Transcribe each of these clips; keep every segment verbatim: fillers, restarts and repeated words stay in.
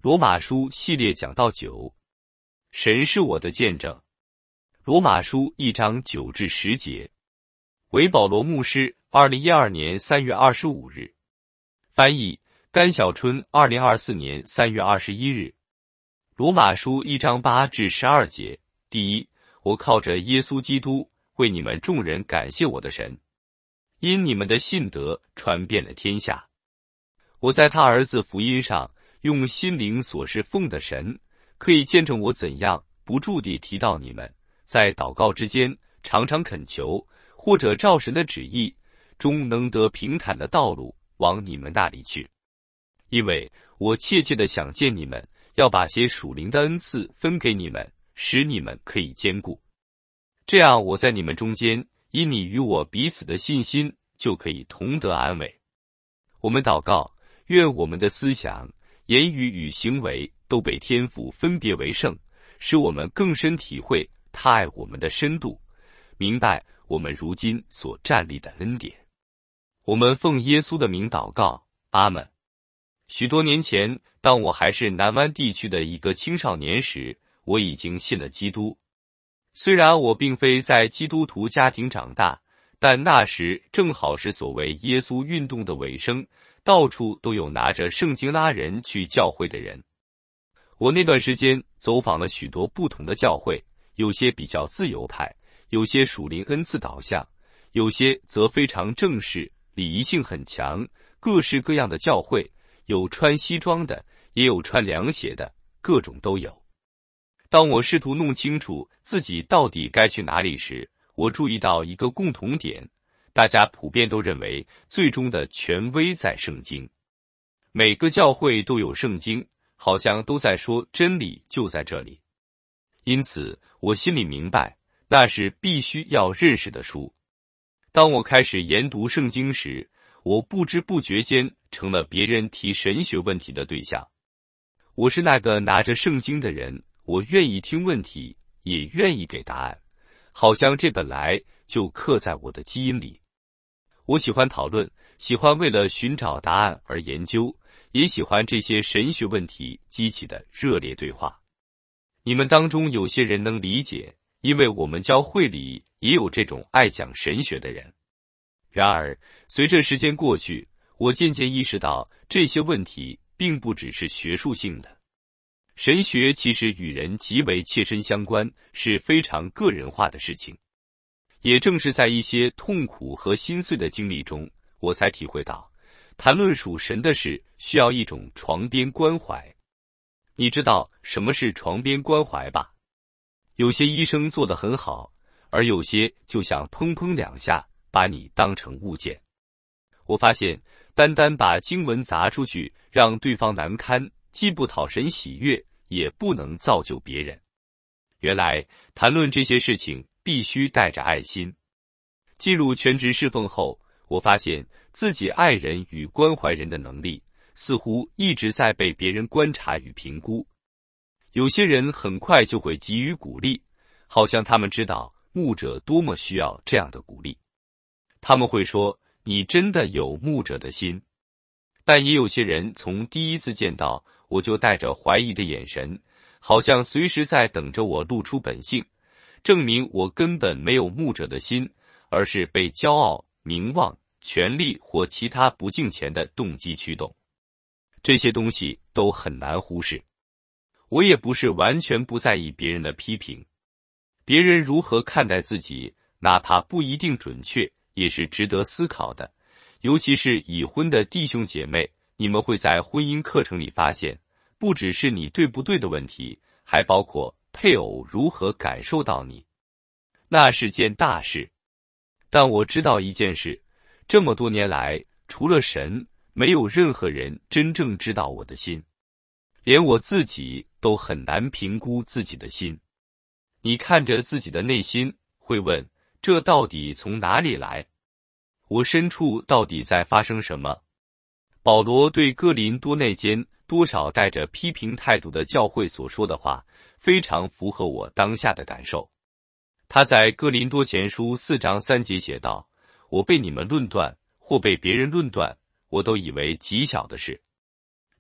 罗马书系列讲到九，神是我的见证。罗马书一章九至十节。为保罗牧师，二零一二年三月二十五日。翻译甘小春，二零二四年三月二十一日。罗马书一章八至十二节。第一，我靠着耶稣基督为你们众人感谢我的神，因你们的信德传遍了天下。我在他儿子福音上用心灵所侍奉的神，可以见证我怎样不住地提到你们，在祷告之间常常恳求，或者照神的旨意，终能得平坦的道路往你们那里去。因为我切切地想见你们，要把些属灵的恩赐分给你们，使你们可以兼顾。这样我在你们中间，因你与我彼此的信心，就可以同得安慰。我们祷告，愿我们的思想、言语与行为都被天父分别为圣，使我们更深体会他爱我们的深度，明白我们如今所站立的恩典。我们奉耶稣的名祷告，阿们。许多年前，当我还是南湾地区的一个青少年时，我已经信了基督。虽然我并非在基督徒家庭长大，但那时正好是所谓耶稣运动的尾声，到处都有拿着圣经拉人去教会的人。我那段时间走访了许多不同的教会，有些比较自由派，有些属灵恩赐导向，有些则非常正式，礼仪性很强，各式各样的教会，有穿西装的，也有穿凉鞋的，各种都有。当我试图弄清楚自己到底该去哪里时，我注意到一个共同点，大家普遍都认为最终的权威在圣经。每个教会都有圣经，好像都在说真理就在这里。因此，我心里明白，那是必须要认识的书。当我开始研读圣经时，我不知不觉间成了别人提神学问题的对象。我是那个拿着圣经的人，我愿意听问题，也愿意给答案，好像这本来就刻在我的基因里。我喜欢讨论，喜欢为了寻找答案而研究，也喜欢这些神学问题激起的热烈对话。你们当中有些人能理解，因为我们教会里也有这种爱讲神学的人。然而，随着时间过去，我渐渐意识到这些问题并不只是学术性的。神学其实与人极为切身相关，是非常个人化的事情。也正是在一些痛苦和心碎的经历中，我才体会到，谈论属神的事需要一种床边关怀。你知道什么是床边关怀吧？有些医生做得很好，而有些就想砰砰两下把你当成物件。我发现，单单把经文砸出去，让对方难堪，既不讨神喜悦，也不能造就别人。原来谈论这些事情必须带着爱心。进入全职侍奉后，我发现自己爱人与关怀人的能力似乎一直在被别人观察与评估。有些人很快就会给予鼓励，好像他们知道牧者多么需要这样的鼓励。他们会说，你真的有牧者的心。但也有些人从第一次见到我就带着怀疑的眼神，好像随时在等着我露出本性，证明我根本没有牧者的心，而是被骄傲、名望、权力或其他不敬虔的动机驱动。这些东西都很难忽视。我也不是完全不在意别人的批评，别人如何看待自己，哪怕不一定准确，也是值得思考的。尤其是已婚的弟兄姐妹，你们会在婚姻课程里发现，不只是你对不对的问题，还包括配偶如何感受到你。那是件大事。但我知道一件事，这么多年来，除了神，没有任何人真正知道我的心。连我自己都很难评估自己的心。你看着自己的内心，会问，这到底从哪里来？我深处到底在发生什么？保罗对哥林多那间多少带着批评态度的教会所说的话，非常符合我当下的感受。他在哥林多前书四章三节写道，我被你们论断，或被别人论断，我都以为极小的事。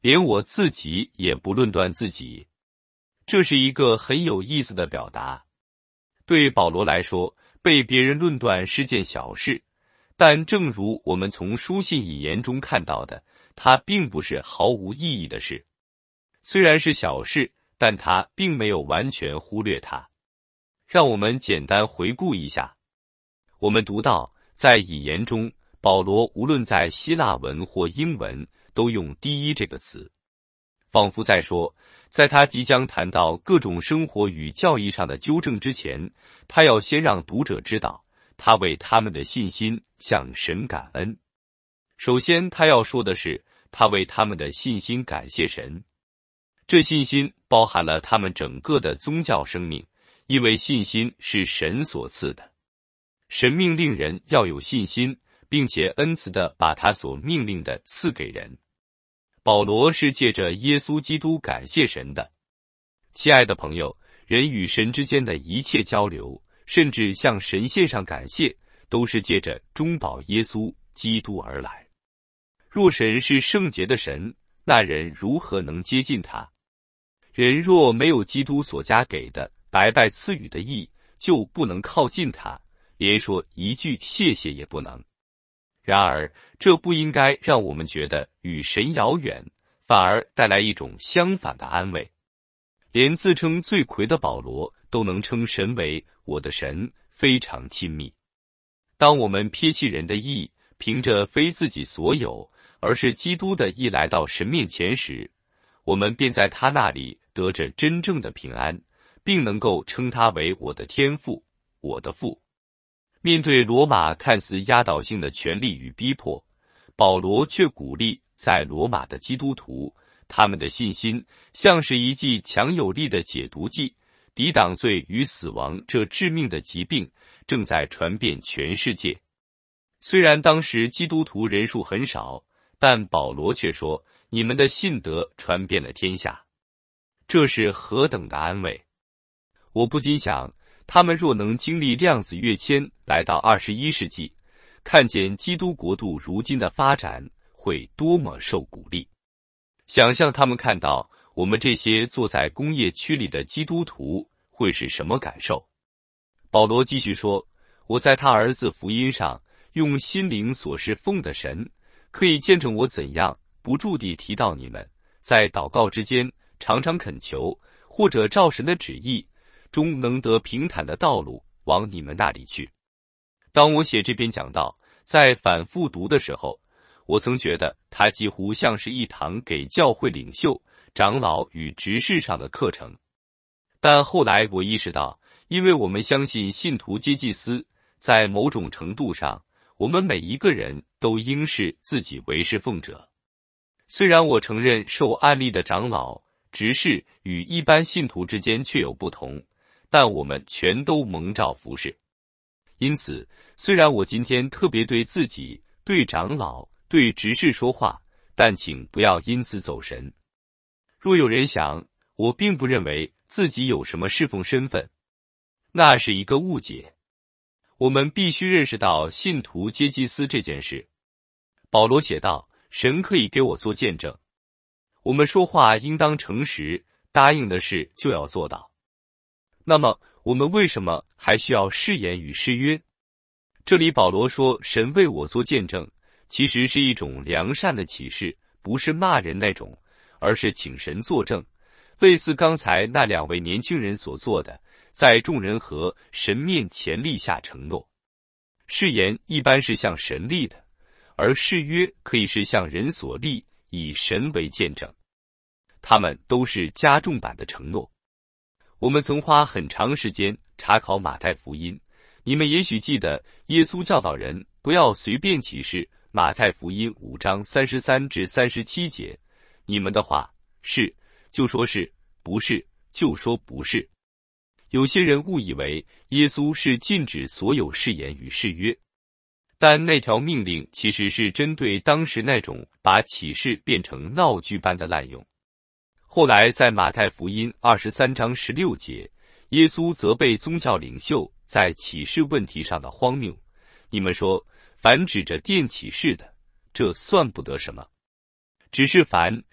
连我自己也不论断自己。这是一个很有意思的表达。对保罗来说，被别人论断是件小事，但正如我们从书信引言中看到的，它并不是毫无意义的事。虽然是小事，但他并没有完全忽略它。让我们简单回顾一下。我们读到，在引言中，保罗无论在希腊文或英文都用第一这个词，仿佛在说，在他即将谈到各种生活与教义上的纠正之前，他要先让读者知道，他为他们的信心向神感恩。首先他要说的是，他为他们的信心感谢神。这信心包含了他们整个的宗教生命，因为信心是神所赐的。神命令人要有信心，并且恩慈地把他所命令的赐给人。保罗是借着耶稣基督感谢神的。亲爱的朋友，人与神之间的一切交流，甚至向神献上感谢，都是借着中保耶稣基督而来。若神是圣洁的神，那人如何能接近他？人若没有基督所加给的白白赐予的义，就不能靠近他，连说一句谢谢也不能。然而，这不应该让我们觉得与神遥远，反而带来一种相反的安慰。连自称罪魁的保罗都能称神为我的神，非常亲密。当我们撇弃人的义，凭着非自己所有，而是基督的义来到神面前时，我们便在他那里得着真正的平安，并能够称他为我的天父，我的父。面对罗马看似压倒性的权力与逼迫，保罗却鼓励在罗马的基督徒，他们的信心像是一剂强有力的解毒剂，抵挡罪与死亡这致命的疾病正在传遍全世界。虽然当时基督徒人数很少，但保罗却说，你们的信德传遍了天下。这是何等的安慰！我不禁想，他们若能经历量子跃迁来到二十一世纪，看见基督国度如今的发展，会多么受鼓励。想象他们看到我们这些坐在工业区里的基督徒会是什么感受。保罗继续说，我在他儿子福音上用心灵所侍奉的神，可以见证我怎样不住地提到你们，在祷告之间常常恳求，或者照神的旨意，终能得平坦的道路往你们那里去。当我写这篇讲道，在反复读的时候，我曾觉得它几乎像是一堂给教会领袖、长老与执事上的课程。但后来我意识到，因为我们相信信徒皆祭司，在某种程度上，我们每一个人都应视自己为侍奉者。虽然我承认受案例的长老、执事与一般信徒之间确有不同，但我们全都蒙召服侍。因此，虽然我今天特别对自己、对长老、对执事说话，但请不要因此走神。若有人想，我并不认为自己有什么侍奉身份，那是一个误解。我们必须认识到信徒皆祭司这件事。保罗写道，神可以给我做见证。我们说话应当诚实，答应的事就要做到。那么，我们为什么还需要誓言与誓约？这里保罗说神为我做见证，其实是一种良善的启示，不是骂人那种，而是请神作证，类似刚才那两位年轻人所做的，在众人和神面前立下承诺。誓言一般是向神立的，而誓约可以是向人所立，以神为见证。他们都是加重版的承诺。我们曾花很长时间查考马太福音，你们也许记得耶稣教导人不要随便起誓，马太福音五章三十三至三十七节，你们的话是就说是，不是就说不是。有些人误以为耶稣是禁止所有誓言与誓约，但那条命令其实是针对当时那种把启示变成闹剧般的滥用。后来在马太福音二十三章十六节，耶稣责备宗教领袖在启示问题上的荒谬。你们说，凡指着殿启示的，这算不得什么；只是凡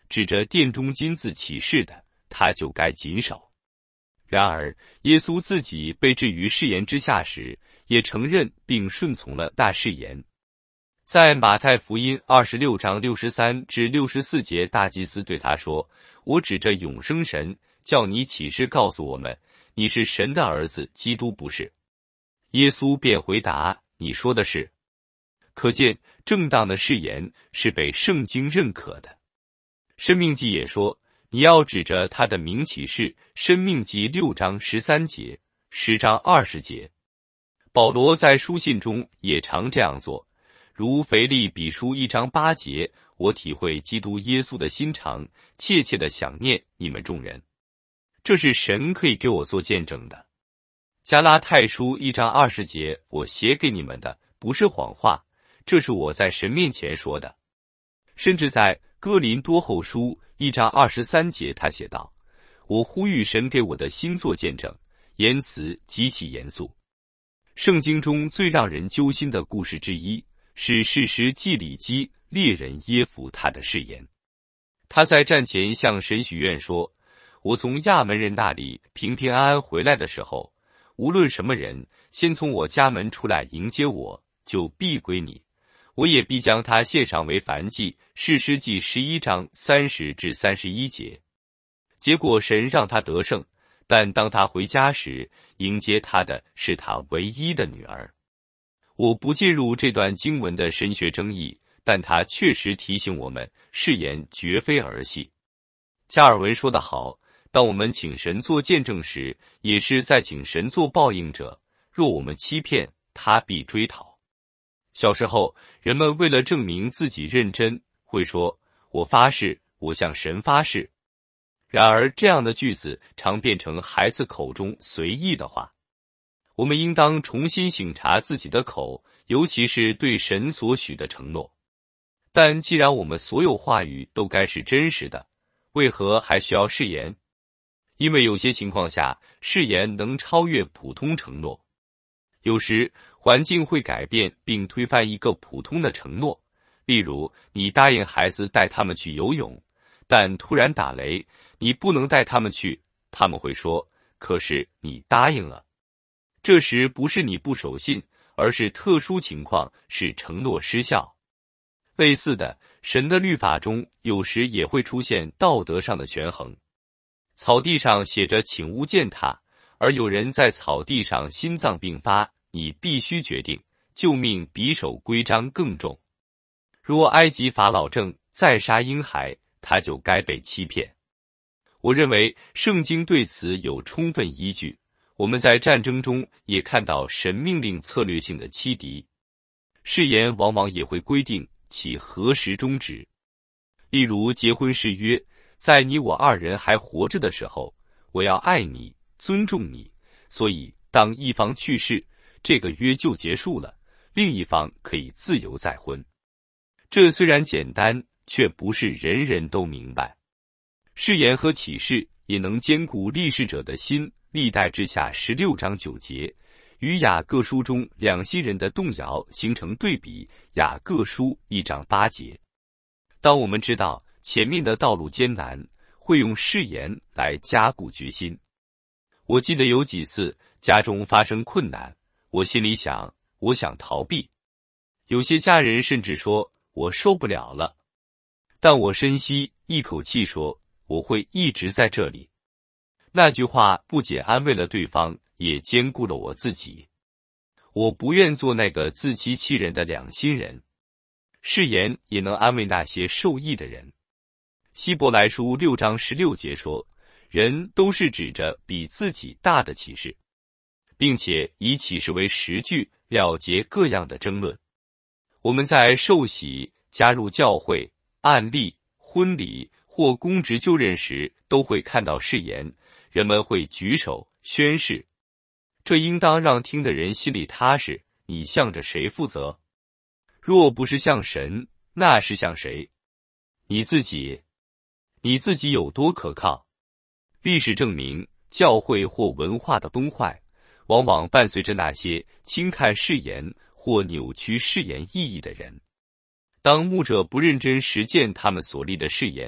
指着殿中金子起誓的，他就该谨守。然而，耶稣自己被置于誓言之下时，也承认并顺从了大誓言。在马太福音二十六章六十三至六十四节，大祭司对他说：“我指着永生神，叫你起誓告诉我们，你是神的儿子，基督不是。”耶稣便回答：“你说的是。”可见，正当的誓言是被圣经认可的。申命记也说，你要指着他的名起誓。申命记六章十三节、十章二十节。保罗在书信中也常这样做，如腓立比书一章八节，我体会基督耶稣的心肠，切切的想念你们众人。这是神可以给我做见证的。加拉太书一章二十节，我写给你们的不是谎话，这是我在神面前说的。甚至在哥林多后书一章二十三节，他写道：我呼吁神给我的心做见证，言辞极其严肃。圣经中最让人揪心的故事之一，是士师记里基猎人耶孚他的誓言。他在战前向神许愿说，我从亚门人那里平平安安回来的时候，无论什么人先从我家门出来迎接我，就必归你，我也必将他献上为燔祭。士师记十一章三十至三十一节。结果神让他得胜，但当他回家时，迎接他的是他唯一的女儿。我不介入这段经文的神学争议，但他确实提醒我们，誓言绝非儿戏。加尔文说得好，当我们请神做见证时，也是在请神做报应者，若我们欺骗，他必追讨。小时候，人们为了证明自己认真，会说，我发誓，我向神发誓。然而，这样的句子常变成孩子口中随意的话。我们应当重新省察自己的口，尤其是对神所许的承诺。但既然我们所有话语都该是真实的，为何还需要誓言？因为有些情况下，誓言能超越普通承诺。有时，环境会改变并推翻一个普通的承诺。例如，你答应孩子带他们去游泳，但突然打雷，你不能带他们去，他们会说，可是你答应了。这时不是你不守信，而是特殊情况使承诺失效。类似的，神的律法中有时也会出现道德上的权衡。草地上写着请勿践踏，而有人在草地上心脏病发，你必须决定，救命比守规章更重。若埃及法老正再杀婴孩，他就该被欺骗。我认为圣经对此有充分依据。我们在战争中也看到神命令策略性的欺敌，誓言往往也会规定其何时终止。例如结婚誓约，在你我二人还活着的时候，我要爱你，尊重你，所以当一方去世，这个约就结束了，另一方可以自由再婚。这虽然简单，却不是人人都明白。誓言和启示也能兼顾立誓者的心。历代志下十六章九节，与雅各书中两心人的动摇形成对比。雅各书一章八节。当我们知道前面的道路艰难，会用誓言来加固决心。我记得有几次家中发生困难，我心里想，我想逃避。有些家人甚至说，我受不了了。但我深吸一口气说，我会一直在这里。那句话不仅安慰了对方，也兼顾了我自己。我不愿做那个自欺欺人的两心人。誓言也能安慰那些受益的人。希伯来书六章十六节说，人都是指着比自己大的启示，并且以启示为实据，了结各样的争论。我们在受洗、加入教会、按立、婚礼或公职就任时，都会看到誓言。人们会举手宣誓，这应当让听的人心里踏实。你向着谁负责？若不是向神，那是向谁？你自己。你自己有多可靠？历史证明，教会或文化的崩坏，往往伴随着那些轻看誓言或扭曲誓言意义的人。当牧者不认真实践他们所立的誓言，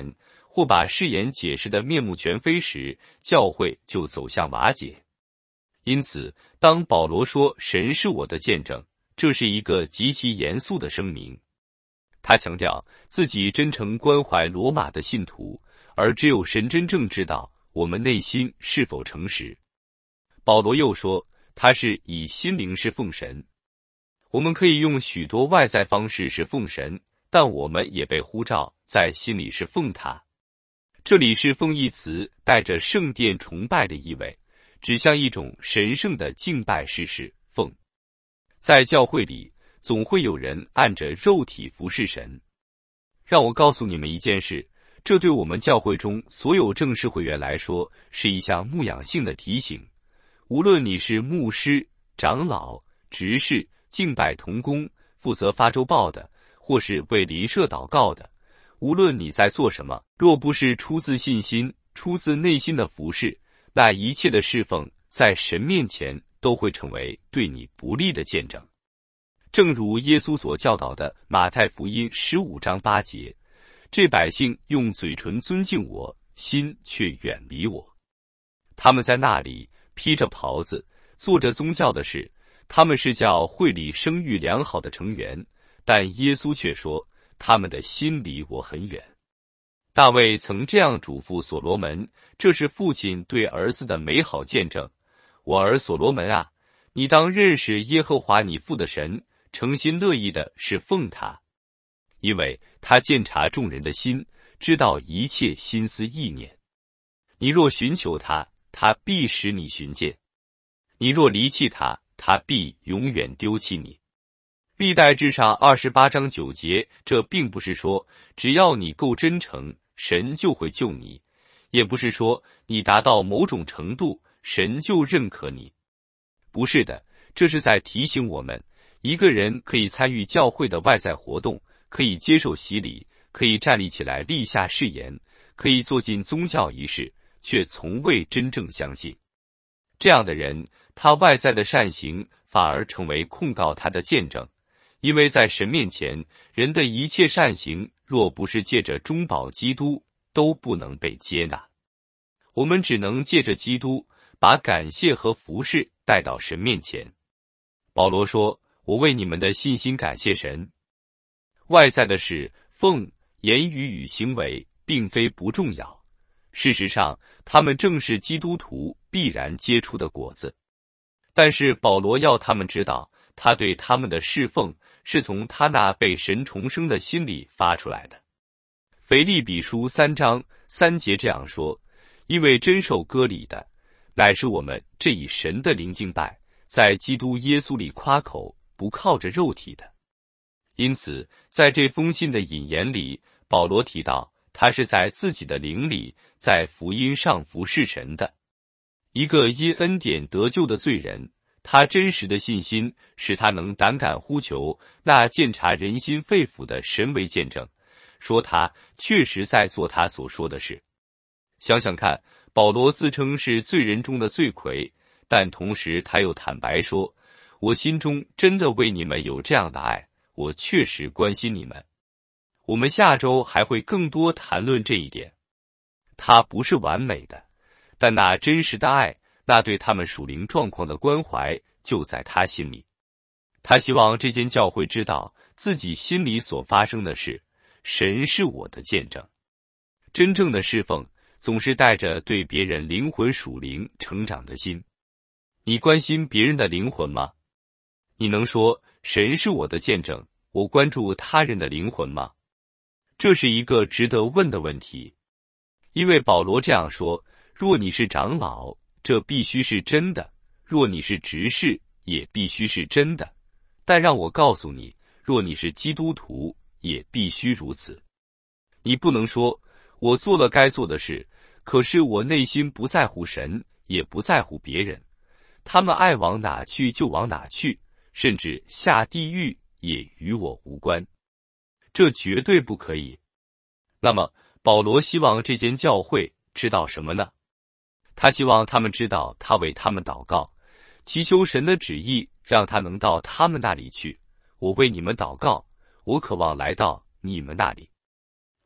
或把誓言解释得面目全非时，教会就走向瓦解。因此，当保罗说神是我的见证，这是一个极其严肃的声明。他强调自己真诚关怀罗马的信徒，而只有神真正知道我们内心是否诚实。保罗又说，他是以心灵侍奉神。我们可以用许多外在方式侍奉神，但我们也被呼召在心里侍奉他。这里侍奉一词带着圣殿崇拜的意味，指向一种神圣的敬拜式侍奉。在教会里，总会有人按着肉体服侍神。让我告诉你们一件事，这对我们教会中所有正式会员来说是一项牧养性的提醒。无论你是牧师、长老、执事、敬拜同工、负责发周报的，或是为邻舍祷告的，无论你在做什么，若不是出自信心、出自内心的服侍，那一切的侍奉在神面前都会成为对你不利的见证。正如耶稣所教导的马太福音十五章八节，这百姓用嘴唇尊敬我，心却远离我。他们在那里披着袍子，做着宗教的事，他们是教会里声誉良好的成员，但耶稣却说，他们的心离我很远。大卫曾这样嘱咐所罗门，这是父亲对儿子的美好见证。我儿所罗门啊，你当认识耶和华你父的神，诚心乐意的侍奉他，因为他鉴察众人的心，知道一切心思意念。你若寻求他，他必使你寻见；你若离弃他，他必永远丢弃你。历代志上二十八章九节，这并不是说只要你够真诚，神就会救你，也不是说你达到某种程度，神就认可你。不是的，这是在提醒我们，一个人可以参与教会的外在活动，可以接受洗礼，可以站立起来立下誓言，可以做尽宗教仪式，却从未真正相信。这样的人，他外在的善行反而成为控告他的见证，因为在神面前，人的一切善行若不是借着中保基督，都不能被接纳。我们只能借着基督，把感谢和服侍带到神面前。保罗说，我为你们的信心感谢神。外在的事，奉言语与行为，并非不重要。事实上，他们正是基督徒必然结出的果子。但是保罗要他们知道，他对他们的侍奉是从他那被神重生的心里发出来的。腓立比书三章三节这样说，因为真受割礼的，乃是我们这以神的灵敬拜，在基督耶稣里夸口，不靠着肉体的。因此，在这封信的引言里，保罗提到，他是在自己的灵里，在福音上服侍神的。一个因恩典得救的罪人，他真实的信心使他能胆敢呼求那鉴察人心肺腑的神为见证，说他确实在做他所说的事。想想看，保罗自称是罪人中的罪魁，但同时他又坦白说，我心中真的为你们有这样的爱，我确实关心你们。我们下周还会更多谈论这一点。他不是完美的，但那真实的爱，那对他们属灵状况的关怀，就在他心里。他希望这间教会知道自己心里所发生的事，神是我的见证。真正的侍奉总是带着对别人灵魂属灵成长的心。你关心别人的灵魂吗？你能说神是我的见证，我关注他人的灵魂吗？这是一个值得问的问题。因为保罗这样说，若你是长老，这必须是真的；若你是执事，也必须是真的。但让我告诉你，若你是基督徒，也必须如此。你不能说，我做了该做的事，可是我内心不在乎神，也不在乎别人。他们爱往哪去就往哪去，甚至下地狱也与我无关。这绝对不可以。那么，保罗希望这间教会知道什么呢？他希望他们知道他为他们祷告，祈求神的旨意让他能到他们那里去。我为你们祷告，我渴望来到你们那里。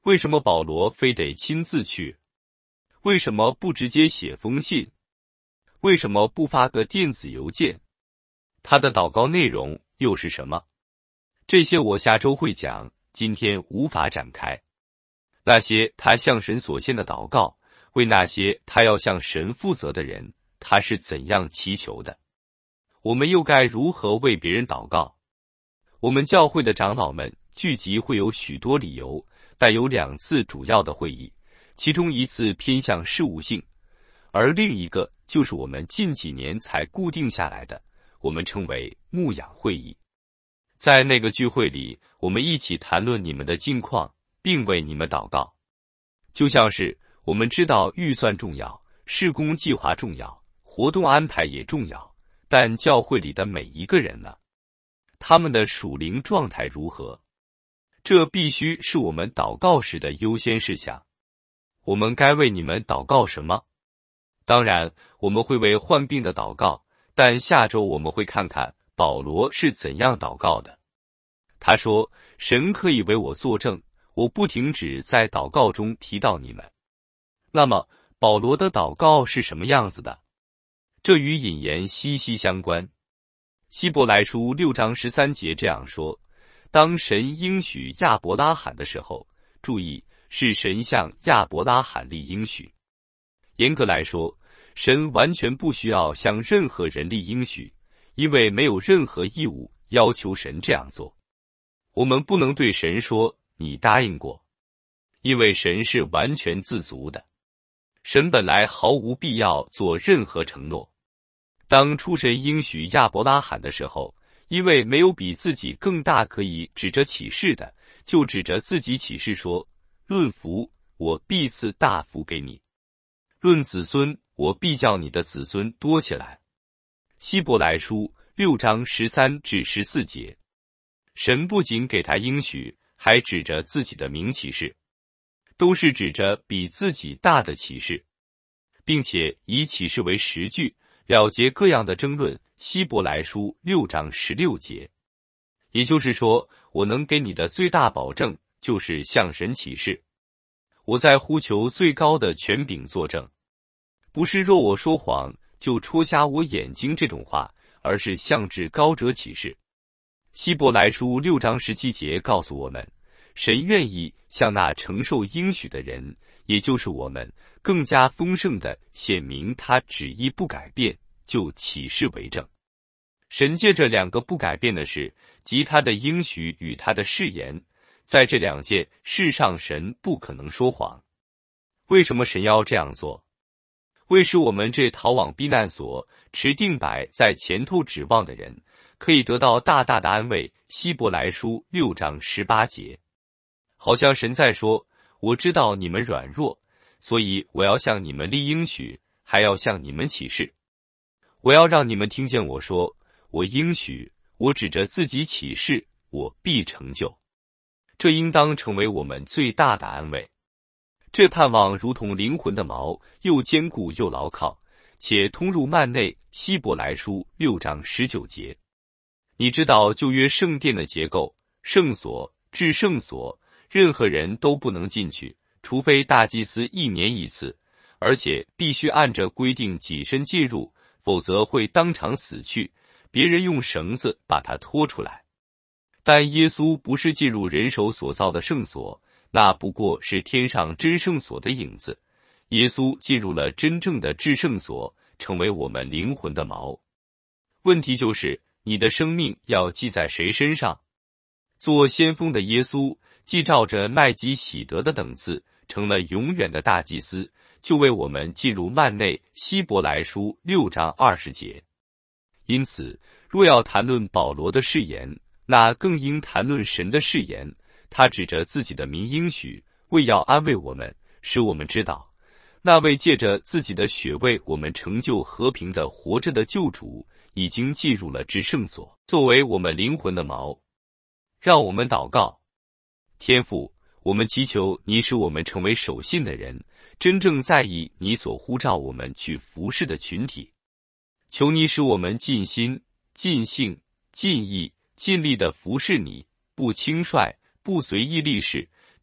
为什么保罗非得亲自去？为什么不直接写封信？为什么不发个电子邮件？他的祷告内容又是什么？这些我下周会讲，今天无法展开。那些他向神所献的祷告，为那些他要向神负责的人，他是怎样祈求的？我们又该如何为别人祷告？我们教会的长老们聚集会有许多理由，但有两次主要的会议，其中一次偏向事务性，而另一个就是我们近几年才固定下来的，我们称为牧养会议。在那个聚会里，我们一起谈论你们的近况，并为你们祷告。就像是我们知道预算重要，事工计划重要，活动安排也重要，但教会里的每一个人呢？他们的属灵状态如何？这必须是我们祷告时的优先事项。我们该为你们祷告什么？当然，我们会为患病的祷告，但下周我们会看看保罗是怎样祷告的。他说：“神可以为我作证，我不停止在祷告中提到你们。”那么，保罗的祷告是什么样子的？这与引言息息相关。希伯来书六章十三节这样说：当神应许亚伯拉罕的时候，注意，是神向亚伯拉罕立应许。严格来说，神完全不需要向任何人立应许，因为没有任何义务要求神这样做。我们不能对神说你答应过，因为神是完全自足的。神本来毫无必要做任何承诺。当初神应许亚伯拉罕的时候，因为没有比自己更大可以指着启示的，就指着自己启示说：论福，我必赐大福给你；论子孙，我必叫你的子孙多起来。希伯来书六章十三至十四节，神不仅给他应许，还指着自己的名启示，都是指着比自己大的启示，并且以启示为实据，了结各样的争论。希伯来书六章十六节，也就是说，我能给你的最大保证就是向神启示。我在呼求最高的权柄作证，不是若我说谎就戳瞎我眼睛这种话，而是向至高者启示。希伯来书六章十七节告诉我们，神愿意向那承受应许的人，也就是我们，更加丰盛地显明他旨意不改变，就启示为证。神借着两个不改变的事，即他的应许与他的誓言，在这两件事上神不可能说谎。为什么神要这样做？为使我们这逃往避难所、持定摆在前头指望的人，可以得到大大的安慰。希伯来书六章十八节，好像神在说，我知道你们软弱，所以我要向你们立应许，还要向你们启示。我要让你们听见我说，我应许，我指着自己启示，我必成就。这应当成为我们最大的安慰。这盼望如同灵魂的锚，又坚固又牢靠，且通入幔内。希伯来书六章十九节。你知道旧约圣殿的结构，圣所、至圣所，任何人都不能进去，除非大祭司一年一次，而且必须按着规定己身进入，否则会当场死去，别人用绳子把他拖出来。但耶稣不是进入人手所造的圣所，那不过是天上真圣所的影子。耶稣进入了真正的至圣所，成为我们灵魂的锚。问题就是，你的生命要记在谁身上？做先锋的耶稣，既照着麦基洗德的等次，成了永远的大祭司，就为我们进入幔内。希伯来书六章二十节。因此，若要谈论保罗的誓言，那更应谈论神的誓言。他指着自己的名应许，为要安慰我们，使我们知道，那位借着自己的血为我们成就和平的活着的救主，已经进入了至圣所，作为我们灵魂的锚。让我们祷告。天父，我们祈求你使我们成为守信的人，真正在意你所呼召我们去服侍的群体。求你使我们尽心、尽性、尽意、尽力地服侍你，不轻率，不随意立事，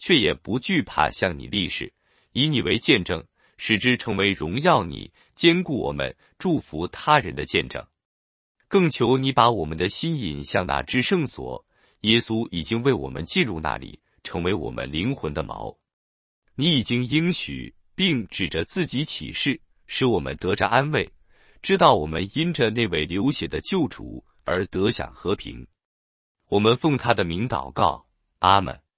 却也不惧怕向你立誓，以你为见证，使之成为荣耀你、坚固我们、祝福他人的见证。更求你把我们的心引向那至圣所，耶稣已经为我们进入那里，成为我们灵魂的锚。你已经应许，并指着自己启示，使我们得着安慰，知道我们因着那位流血的救主而得享和平。我们奉他的名祷告，阿们。